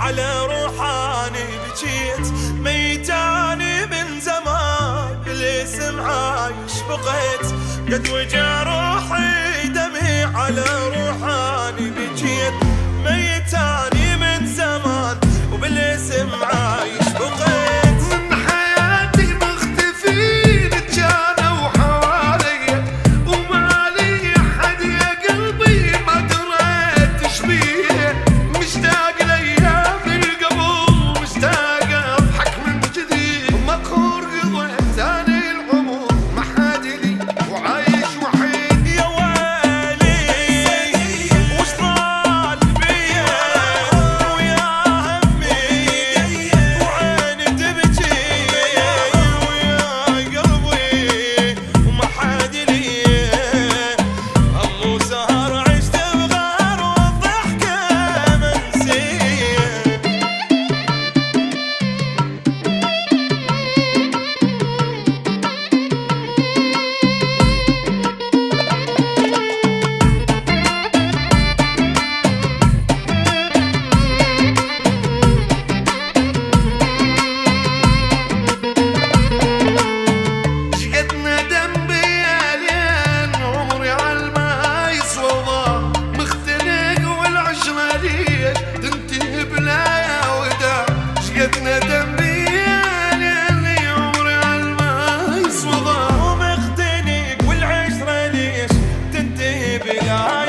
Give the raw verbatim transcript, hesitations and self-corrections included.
على روحاني بجيت ميتاني من زمان بالاسم عايش بقيت قد وجع روحي دمي على روحاني بجيت ميتاني من زمان وبالاسم عايش بقيت من حياتي مختفين كانوا حواليا وما لي احد يا قلبي ما دريت ايش بيه مشتاق لايام القبل مشتاق اضحك من جديد مقهور قضيت ثاني العمر ما حد لي وعايش وحيد يا ويلي وش طال بيا ويا همي وعيني تبكي ويا قلبي وما حد لي هم وسهر عشت بغار والضحكة منسية شقد ندم بيالين عمري عالما يسوى ضاع مختنق والعشرة لي تنتهي بلا يا وداع شقد ندم بيالين عمري عالما يسوى ضاع ومختنق والعشرة ليش تنتهي بلا